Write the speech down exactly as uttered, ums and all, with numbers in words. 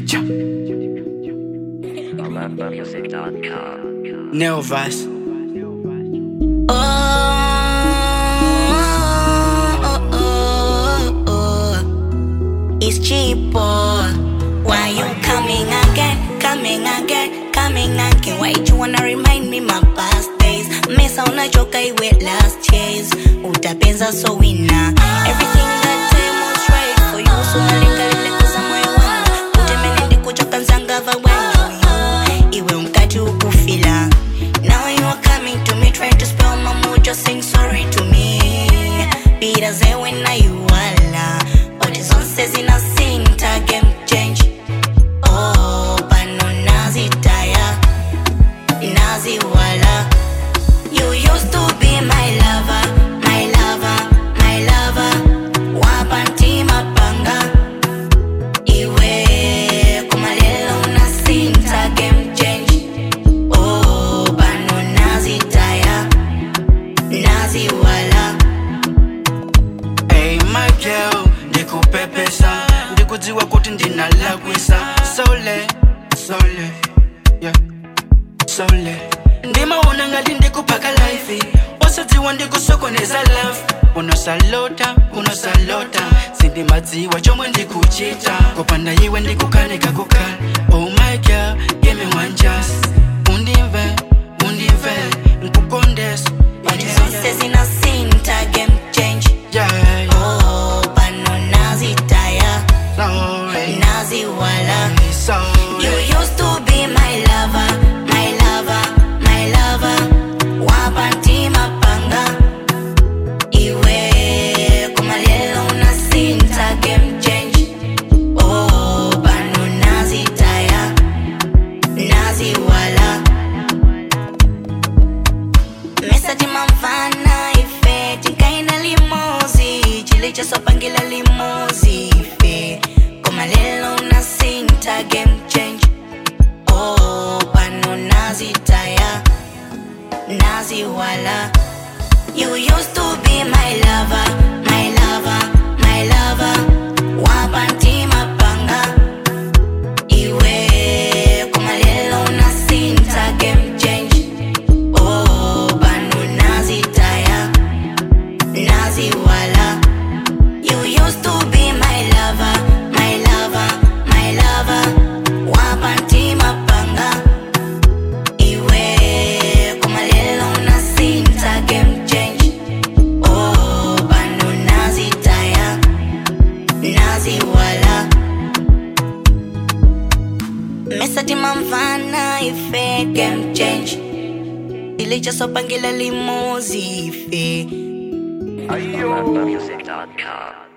music dot com. Neovas. Oh, oh, oh, oh. It's cheaper. Why you coming again, coming again, coming again? Why you wanna remind me my past days? Mesa unachoka with last years. Utapenza so wina. Everything that time was right for you. So nalingalile kuza moyo wangu. Kutemene ndikuchoka nzangava wangu. Iwe umkati ukufila. Now you are coming to me, trying to spell my mood, just saying sorry to me. Peter say when I you wala, but his own says in a sin, game change. Oh, but no nazi tire, nazi wala. You used to be my lover, my lover, my lover. Wapanti mapanga, iwe kumalela una sin, game change. Girl, ndikupepesa ndikudziwa kuti ndinalakwisa sole sole yeah sole ndimaona ngati ndikupaka life osadziwa ndikusokoneza love unosalota unosalota sindimadziwa chomwe ndikuchita kupanda iwe ndikukanika kukhala. Oh my girl, give me one chance. Undimve undimve nkukondesa but it's all says in a sin, game change. Yeah. Nazi wala. You used to be my lover, my lover, my lover. Wapanti mapanga, iwe kumalela una sinta game change. Oh, bano nazi taya, nazi wala. Mesa di mamvana ife, tinkaina limozi, chilicha sopangila limozi ife. Kumalela una sinta game change. Oh, pano nazi taya, nazi wala. You used to be my lover, my lover, my lover. Wapanti mapanga, iwe kumalela una sinta game change. Oh, pano nazi taya, nazi wala. You used to be my lover, my lover, my lover. Wapanti mapanga, iwe kumalela una sinta game change. Oh, bano nazi taya, nazi wala. Mesa di mamvana ife game change. Ilicha sopangila limozi ife. music dot com.